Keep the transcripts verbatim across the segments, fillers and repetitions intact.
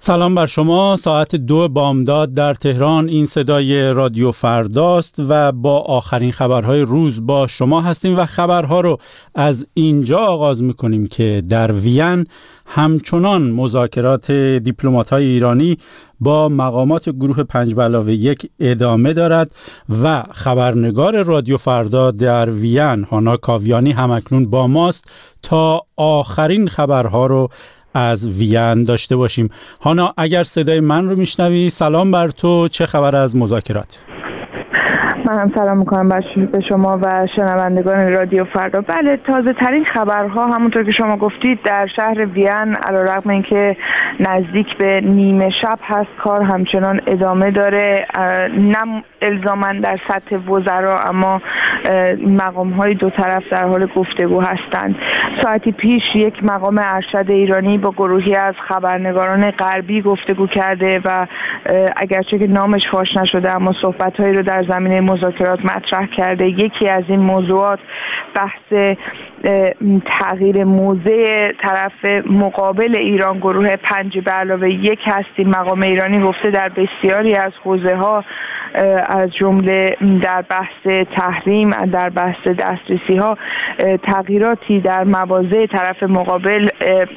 سلام بر شما. ساعت دو بامداد در تهران. این صدای رادیو فرداست و با آخرین خبرهای روز با شما هستیم و خبرها رو از اینجا آغاز میکنیم که در وین همچنان مذاکرات دیپلمات‌های ایرانی با مقامات گروه پنج به علاوه یک ادامه دارد و خبرنگار رادیو فردا در وین هانا کاویانی همکنون با ماست تا آخرین خبرها رو از وین داشته باشیم. هانا، اگر صدای من رو میشنوی، سلام بر تو. چه خبر از مذاکرات؟ من هم سلام میکنم به شما و شنوندگان رادیو فردا. بله، تازه ترین خبرها همونطور که شما گفتید در شهر وین علیرغم اینکه نزدیک به نیمه شب هست کار همچنان ادامه داره، نه الزاماً در سطح وزرا اما مقام های دو طرف در حال گفتگو هستند. ساعتی پیش یک مقام ارشد ایرانی با گروهی از خبرنگاران غربی گفتگو کرده و اگرچه که نامش فاش نشده اما صحبت‌هایی رو در زمینه مذاکرات مطرح کرده. یکی از این موضوعات بحث تغییر موضع طرف مقابل ایران گروه پنج به علاوه یک هست. مقام ایرانی گفته در بسیاری از حوزه ها از جمله در بحث تحریم، در بحث دسترسی ها تغییراتی در مواضع طرف مقابل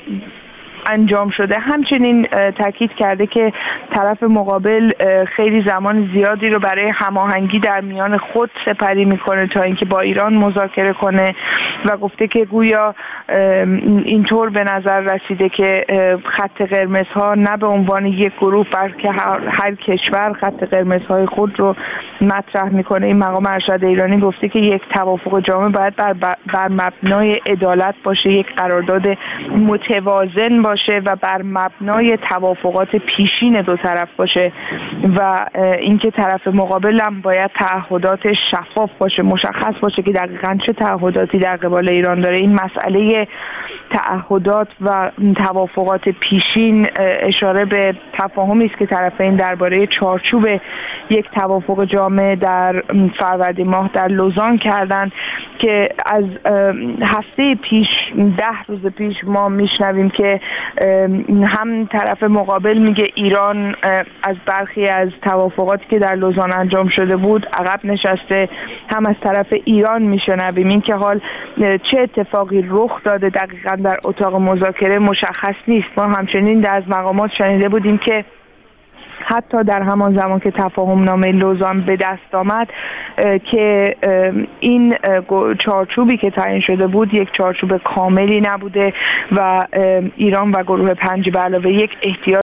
انجام شده. همچنین تاکید کرده که طرف مقابل خیلی زمان زیادی رو برای هماهنگی در میان خود سپری میکنه تا اینکه با ایران مذاکره کنه و گفته که گویا اینطور به نظر رسیده که خط قرمزها نه به عنوان یک گروه بلکه هر کشور خط قرمزهای خود رو مطرح میکنه. این مقام ارشد ایرانی گفته که یک توافق جامع باید بر, بر مبنای عدالت باشه، یک قرارداد متوازن باشه و بر مبنای توافقات پیشین دو طرف باشه و اینکه طرف مقابل هم باید تعهدات شفاف باشه، مشخص باشه که دقیقاً چه تعهداتی در قبال ایران داره. این مسئله تعهدات و توافقات پیشین اشاره به تفاهمی است که طرفین درباره چارچوب یک توافق جامع در فروردین ماه در لوزان کردند که از هفته پیش ده روز پیش ما میشنویم که هم طرف مقابل میگه ایران از برخی از توافقاتی که در لوزان انجام شده بود عقب نشسته، هم از طرف ایران میشنویم این که حال چه اتفاقی رخ داده دقیقاً در اتاق مذاکره مشخص نیست. ما همچنین در از مقامات شنیده بودیم که حتی در همان زمان که تفاهم نامه لوزان به دست آمد که این چارچوبی که تعیین شده بود یک چارچوب کاملی نبوده و ایران و گروه پنج به علاوه یک احتیاج